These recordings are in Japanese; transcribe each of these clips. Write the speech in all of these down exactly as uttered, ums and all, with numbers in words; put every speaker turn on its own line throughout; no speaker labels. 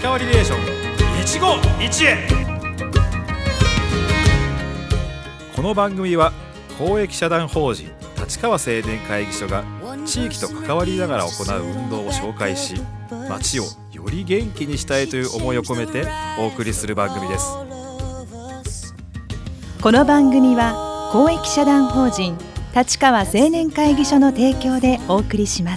立川リレーション一期一会。この番組は公益社団法人立川青年会議所が地域と関わりながら行う運動を紹介し、街をより元気にしたいという思いを込めてお送りする番組です。
この番組は公益社団法人立川青年会議所の提供でお送りします。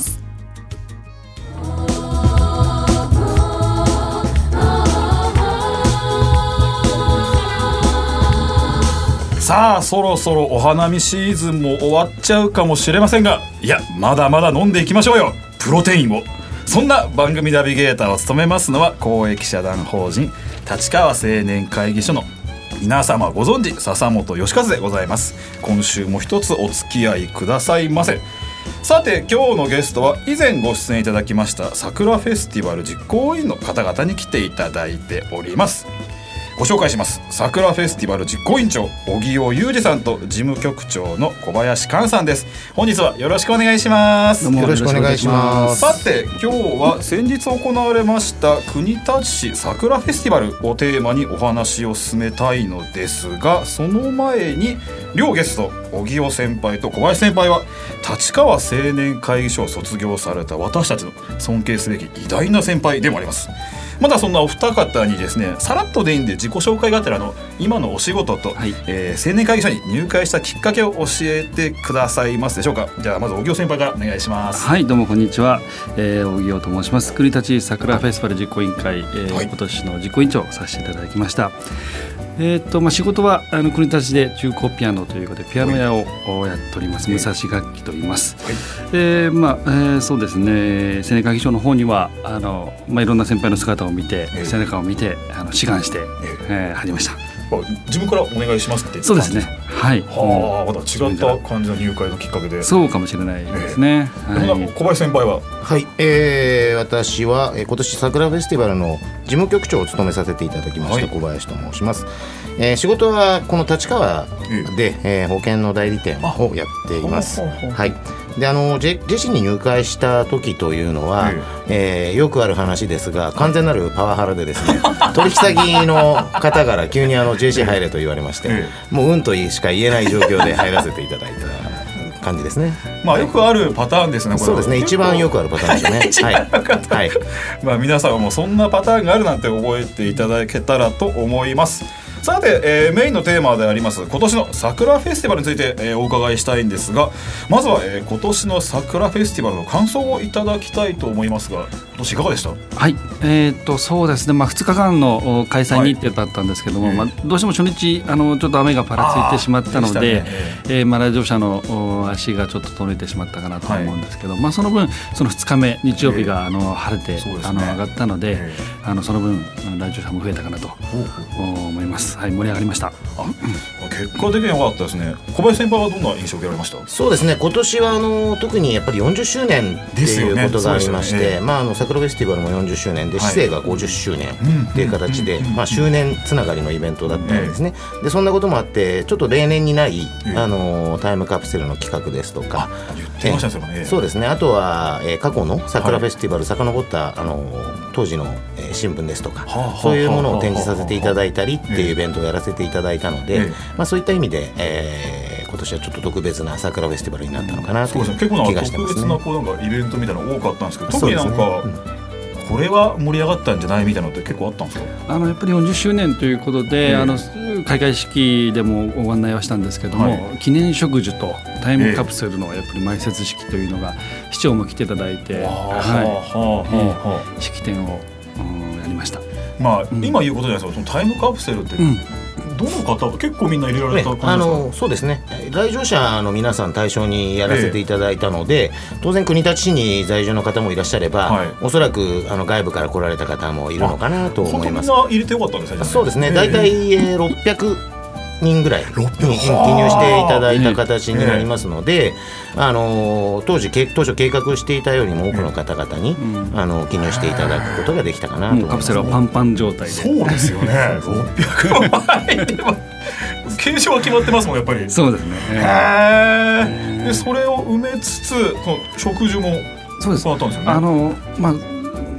さあそろそろお花見シーズンも終わっちゃうかもしれませんが、いやまだまだ飲んでいきましょうよ、プロテインを。そんな番組ナビゲーターを務めますのは公益社団法人立川青年会議所の皆様ご存知笹本義和でございます。今週も一つお付き合いくださいませ。さて今日のゲストは以前ご出演いただきました桜フェスティバル実行委員の方々に来ていただいております。ご紹介します。桜フェスティバル実行委員長荻尾裕二さんと事務局長の小林寛さんです。本日はよろしくお願いします。
どうもよろしくお願いします。
さて今日は先日行われました国立市桜フェスティバルをテーマにお話を進めたいのですが、その前に両ゲスト荻尾先輩と小林先輩は立川青年会議所を卒業された私たちの尊敬すべき偉大な先輩でもあります。またそんなお二方にですね、さらっとでいいんで自己紹介がてらの今のお仕事と、はいえー、青年会議所に入会したきっかけを教えてくださいますでしょうか。じゃあまず荻尾先輩からお願いします。
はい、どうもこんにちは、えー、荻尾と申します。国立桜フェスティバル実行委員会、えーはい、今年の実行委員長をさせていただきました。えーとまあ、仕事はあの国立で中古ピアノということでピアノ屋をやっております、はい、武蔵楽器と言います、はいえーまあえー、そうですね、青年会議所の方にはあの、まあ、いろんな先輩の姿を見て、えー、背中を見てあの志願して、えーえー、入りました。
自分からお願いしますって言って
そうですね、はい、
はあ、また違った感じの入会のきっかけで。
そうかもしれないですね、
えーはい、小林先輩は
はい、えー、私は、えー、今年桜フェスティバルの事務局長を務めさせていただきました、はい、小林と申します。えー、仕事はこの立川で、えー、保険の代理店をやっています。はい、であのジェシーに入会した時というのは、えー、よくある話ですが完全なるパワハラでですね取引先の方から急にあの ジェシー 入れと言われまして、もううんとしか言えない状況で入らせていただいた感じですね。
まあよくあるパターンですね。これ
そうですね、一番よくあるパターンですよね。はい、はい、
まあ皆さんはもうそんなパターンがあるなんて覚えていただけたらと思います。さて、えー、メインのテーマであります今年の桜フェスティバルについて、えー、お伺いしたいんですが、まずは、えー、今年の桜フェスティバルの感想をいただきたいと思いますが、今年いかがでした？
はい、えー、とそうですね、まあ、ふつかかんの開催日程だったんですけども、はいまあ、どうしても初日あのちょっと雨がぱらついてしまったので、で、ねえーまあ、来場者の足がちょっと遠のいてしまったかなと思うんですけど、はいまあ、その分そのふつかめ日曜日が、えー、あの晴れて、ね、あの上がったので、えー、あのその分来場者も増えたかなと思います。はい、盛り上がりました。あ、
結果的に良かったですね。小林先輩はどんな印象を受けられました？
そうですね、今年はあの特にやっぱりよんじゅっしゅうねんっていうことがありまして、ねねまあ、あの桜フェスティバルもよんじゅっしゅうねんで、はい、市政がごじゅっしゅうねんっていう形で、まあ、周年つながりのイベントだったんですね。でそんなこともあってちょっと例年にない、あのタイムカプセルの企画ですとか、
言ってましたね。
そうですね、あとは、えー、過去の桜フェスティバル遡った、あの当時の、えー、新聞ですとか、はあ、そういうものを展示させていただいたりっていうイベントをやらせていただいたので、えーまあ、そういった意味で、えー、今年はちょっと特別な桜フェスティバルになったのかなという気がしてますね。
結構な特別なこうなんかイベントみたいなの多かったんですけど、特になんか、これは盛り上がったんじゃないみたいなのって結構あったんですか？
あのやっぱりよんじゅっしゅうねんということで、えー、あの開会式でもご案内はしたんですけども、はい、記念植樹とタイムカプセルのやっぱり埋設式というのが市長も来ていただいて、はい、式典を、うん、やりました。
まあ、うん、今言うことじゃないですか、そのタイムカプセルって、うんどの方結構みんな入れられた感じですか？
あのそうですね、来場者の皆さん対象にやらせていただいたので、ええ、当然国立市に在住の方もいらっしゃれば、はい、おそらくあの外部から来られた方もいるのかなと思います。
みんな入れてよかったんですね。
そうですね、大体、えー、ろっぴゃくにんぐらい記入していただいた形になりますので、ええ、あの当時当初計画していたよりも多くの方々に、ええ、あの記入していただくことができたかなと思います、ね、
カプセルはパンパン状態で。
そうですよねろっぴゃくまん入ってます継承は決まってますもんやっぱり。
そうですね、
へーでそれを埋めつつこの植樹も
そうです
変わったんですよね。
あの、まあ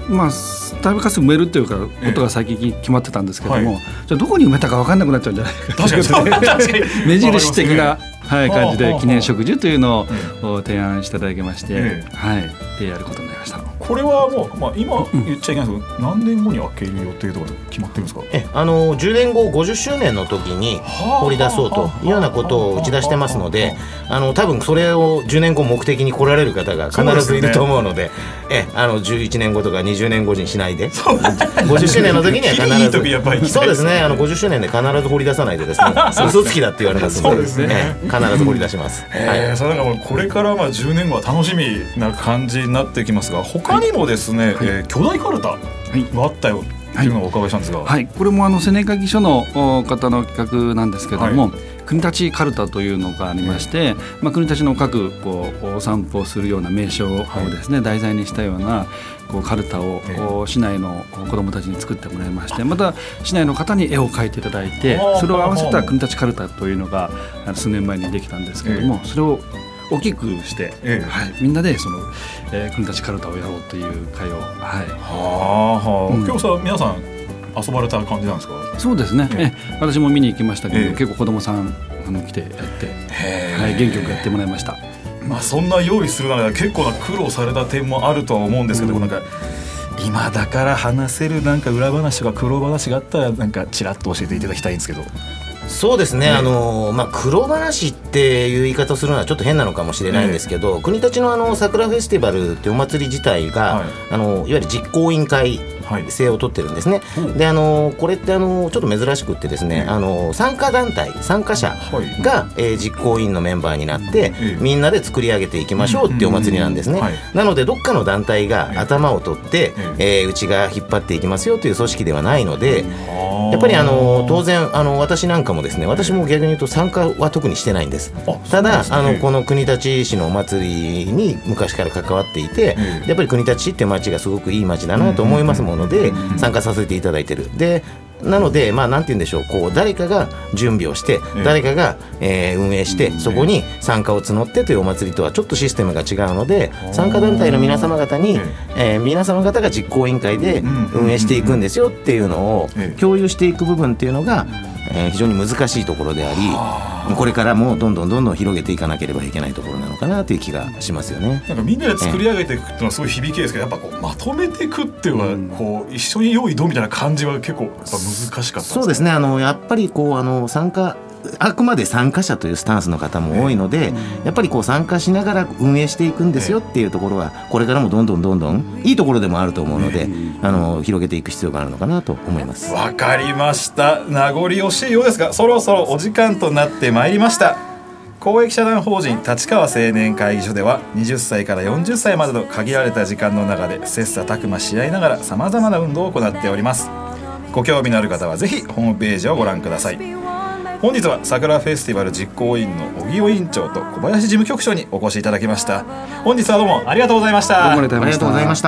まあタイムカプセル埋めるというかことが最近決まってたんですけども、ええはい、じゃあどこに埋めたか分かんなくなっちゃうんじゃないか確かに確かに目印的な、はい、感じで記念植樹というのを提案していただきまして、ええはい、でやることになりました。
これはもう、まあ、今言っちゃいけないですけど、うん、何年後に開ける予定とか決まってるんですか？
えあのじゅうねんごごじゅっしゅうねんの時に掘り出そうというようなことを打ち出してますので、あの多分それをじゅうねんご目的に来られる方が必ずいると思うので、えあのじゅういちねんごとかにじゅうねんごにしないでごじゅっしゅうねんの時には必ずいい時やっぱりそうですね、あのごじゅっしゅうねんで必ず掘り出さないとですね嘘つきだって言われますので、です、ねえ必ず掘り出します。
えー、それなんかもうこれからまあじゅうねんごは楽しみな感じになってきますが、他にもですね、はいえー、巨大カルタがあったよっていうのをお伺いしたんですが、
はいはい、これもあの青年会議所の方の企画なんですけども、はい国立カルタというのがありまして、うんまあ、国立の各こうお散歩するような名所をですね、はい、題材にしたようなこうカルタを、うん、市内の子どもたちに作ってもらいまして、また市内の方に絵を描いていただいて、それを合わせた国立カルタというのが数年前にできたんですけれども、うん、それを大きくして、うんはい、みんなでその、えー、国立カルタをやろうという会を、はい
はあはあうん、今日さ皆さん遊ばれた感じなんですか？
そうですね、ええ、私も見に行きましたけど、ええ、結構子どもさんあの来てやって、はい、元気よくやってもらいました。
まあ、そんな用意するなら結構な苦労された点もあるとは思うんですけど、うん、なんか今だから話せるなんか裏話とか苦労話があったらなんかちらっと教えていただきたいんですけど。
そうですね、ねあのまあ、苦労話っていう言い方をするのはちょっと変なのかもしれないんですけど、ね、国立のあの桜フェスティバルっていうお祭り自体が、はい、あのいわゆる実行委員会制を取ってるんですね、はい、であのこれってあのちょっと珍しくってですね、うん、あの参加団体参加者が、はいえー、実行委員のメンバーになって、うん、みんなで作り上げていきましょうっていうお祭りなんですね、うんはい、なのでどっかの団体が頭を取って、うんえー、うちが引っ張っていきますよという組織ではないので、うん、やっぱりあの当然あの私なんかもですね、私も逆に言うと参加は特にしてないんです。ただあのこの国立市のお祭りに昔から関わっていて、やっぱり国立市っていう町がすごくいい町だなと思いますもので参加させていただいてる。でなので、まあ、なんて言うんでしょう、こう誰かが準備をして誰かが、えー、運営してそこに参加を募ってというお祭りとはちょっとシステムが違うので、参加団体の皆様方に、えー、皆様方が実行委員会で運営していくんですよっていうのを共有していく部分っていうのが、えー、非常に難しいところであり、これからもどんどんどんどん広げていかなければいけないところなのかなという気がしますよね。
なんかみんなで作り上げていくっていうのはすごい響きですけど、やっぱこうまとめていくっていうのは、うん、こう一緒に用意どうみたいな感じは結構やっぱ難しかったです。
そうですね、あのやっぱりこうあの参加あくまで参加者というスタンスの方も多いので、やっぱりこう参加しながら運営していくんですよっていうところはこれからもどんどんどんどんいいところでもあると思うので、あの広げていく必要があるのかなと思います。
わかりました。名残惜しいようですがそろそろお時間となってまいりました。公益社団法人立川青年会議所でははたちからよんじゅっさいまでの限られた時間の中で切磋琢磨し合いながらさまざまな運動を行っております。ご興味のある方はぜひホームページをご覧ください。本日は桜フェスティバル実行委員の荻尾委員長と小林事務局長にお越しいただきました。本日はどうもありがとうございました。
どうもありがとうございました。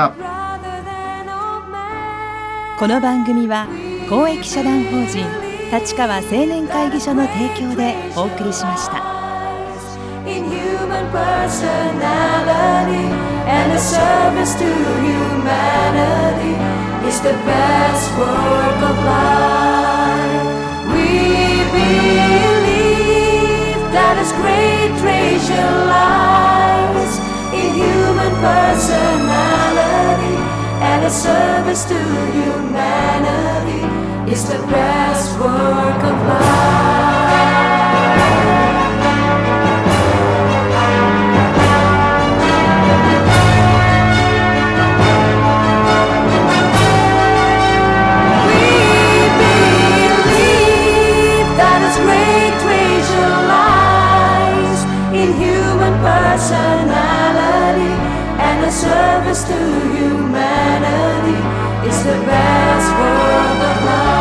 この番組は公益社団法人立川青年会議所の提供でお送りしました。It's the best work of life. We believe that His great treasure lies in human personality, and His service to humanity is the best work of life. Personality and a service to humanity is the best work of life.